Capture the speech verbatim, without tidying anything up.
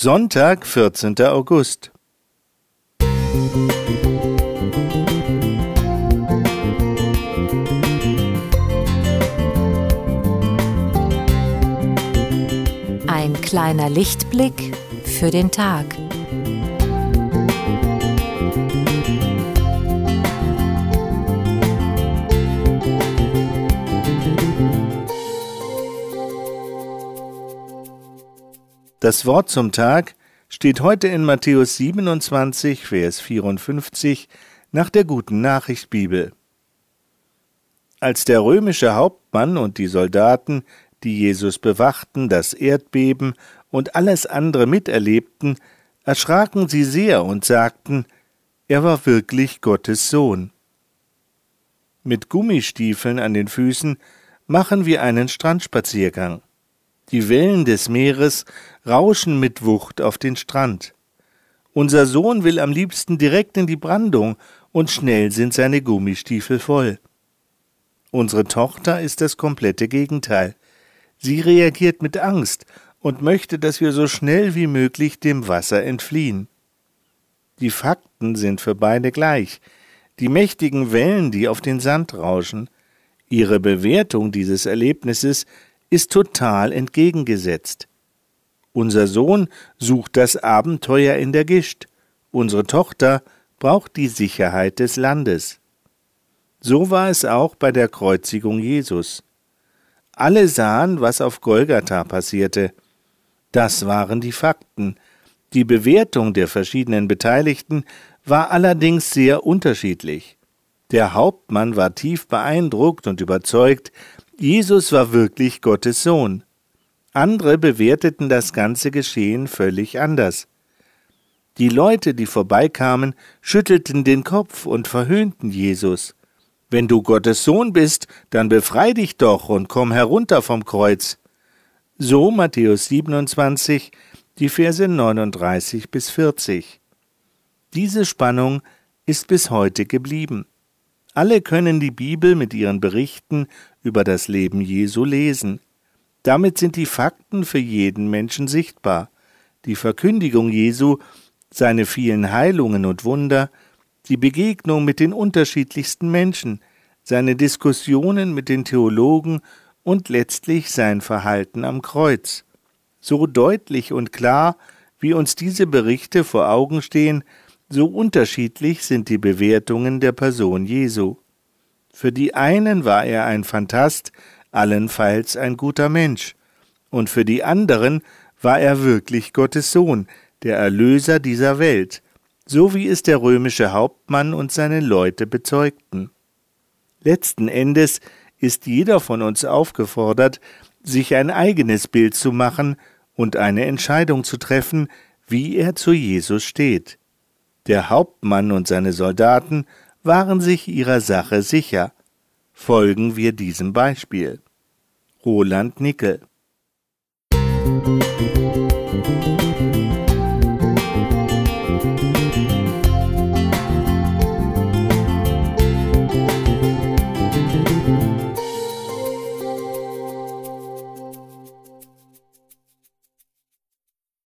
Sonntag, vierzehnter August. Ein kleiner Lichtblick für den Tag. Das Wort zum Tag steht heute in Matthäus siebenundzwanzig, Vers vierundfünfzig nach der Guten Nachricht Bibel. Als der römische Hauptmann und die Soldaten, die Jesus bewachten, das Erdbeben und alles andere miterlebten, erschraken sie sehr und sagten, er war wirklich Gottes Sohn. Mit Gummistiefeln an den Füßen machen wir einen Strandspaziergang. Die Wellen des Meeres rauschen mit Wucht auf den Strand. Unser Sohn will am liebsten direkt in die Brandung, und schnell sind seine Gummistiefel voll. Unsere Tochter ist das komplette Gegenteil. Sie reagiert mit Angst und möchte, dass wir so schnell wie möglich dem Wasser entfliehen. Die Fakten sind für beide gleich. Die mächtigen Wellen, die auf den Sand rauschen. Ihre Bewertung dieses Erlebnisses ist total entgegengesetzt. Unser Sohn sucht das Abenteuer in der Gischt. Unsere Tochter braucht die Sicherheit des Landes. So war es auch bei der Kreuzigung Jesus. Alle sahen, was auf Golgatha passierte. Das waren die Fakten. Die Bewertung der verschiedenen Beteiligten war allerdings sehr unterschiedlich. Der Hauptmann war tief beeindruckt und überzeugt, Jesus war wirklich Gottes Sohn. Andere bewerteten das ganze Geschehen völlig anders. Die Leute, die vorbeikamen, schüttelten den Kopf und verhöhnten Jesus. »Wenn du Gottes Sohn bist, dann befrei dich doch und komm herunter vom Kreuz.« So Matthäus siebenundzwanzig, die Verse neununddreißig bis vierzig. Diese Spannung ist bis heute geblieben. Alle können die Bibel mit ihren Berichten über das Leben Jesu lesen. Damit sind die Fakten für jeden Menschen sichtbar. Die Verkündigung Jesu, seine vielen Heilungen und Wunder, die Begegnung mit den unterschiedlichsten Menschen, seine Diskussionen mit den Theologen und letztlich sein Verhalten am Kreuz. So deutlich und klar, wie uns diese Berichte vor Augen stehen, so unterschiedlich sind die Bewertungen der Person Jesu. Für die einen war er ein Phantast, allenfalls ein guter Mensch, und für die anderen war er wirklich Gottes Sohn, der Erlöser dieser Welt, so wie es der römische Hauptmann und seine Leute bezeugten. Letzten Endes ist jeder von uns aufgefordert, sich ein eigenes Bild zu machen und eine Entscheidung zu treffen, wie er zu Jesus steht. Der Hauptmann und seine Soldaten waren sich ihrer Sache sicher. Folgen wir diesem Beispiel. Roland Nickel.